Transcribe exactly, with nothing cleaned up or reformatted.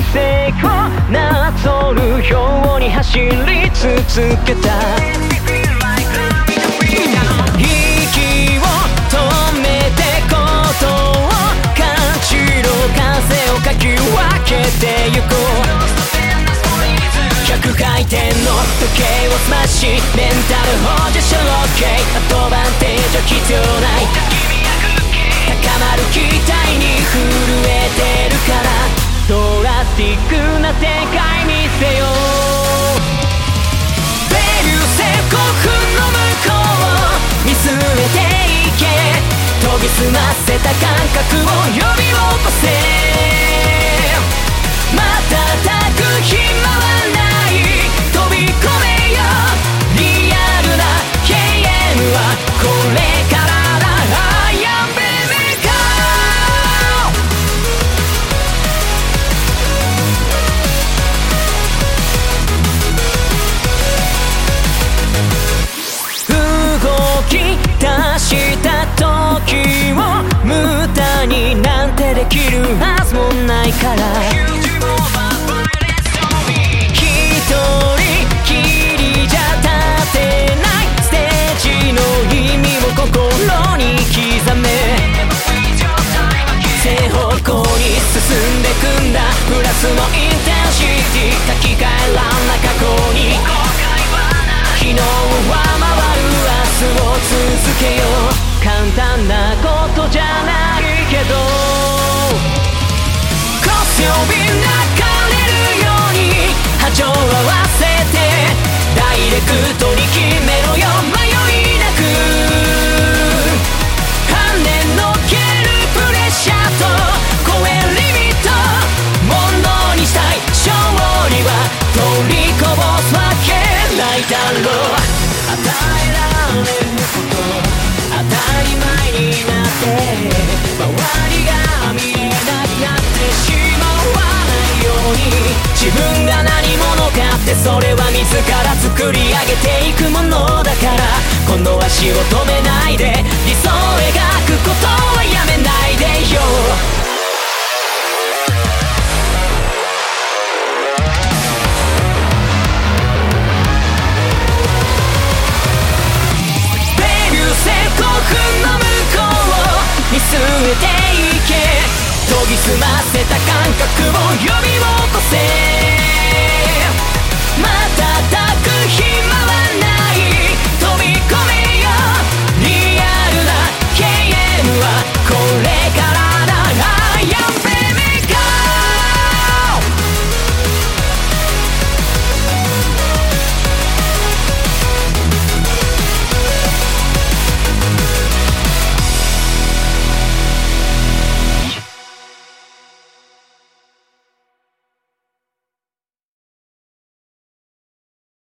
生をなぞるように走り続けた。息を止めてことを感じろ、風をかき分けてゆこう。ひゃくかいてんの時計をスマッシュ、メンタル保持症 OK、 アドバンテージは必要ない。高まる期待に震えてるから、ドラスティックな世界見せよう。デビュー宣告の向こう見据えていけ、研ぎ澄ませた感覚を呼び起こせ。瞬く暇はない、飛び込めよ。リアルな ケーエム はこれからだ。I am baby girl。 動き出した時を無駄になんてできるはずもないから、一人きりじゃ立てないステージの意味を心に刻め。正方向に進んでくんだ、プラスのインテンシティ、書き換えらんな過去に。昨日は回る明日を続けよう。簡単なことじゃないけど、腰をびんなかれるように波長合わせて、ダイレクトに決めろよ迷いなく。半年のけるプレッシャーと超えリミット、ものにしたい勝利は取りこぼすわけないだろう。与えられること当たり前になって、周りが見えなくなってしまわないように。自分が何者かってそれは自ら作り上げていくものだから、今度は足を止めないで、理想を描くことはやめないでよ。宣告の向こう見据えていけ、研ぎ澄ませた感覚を呼び起こせ。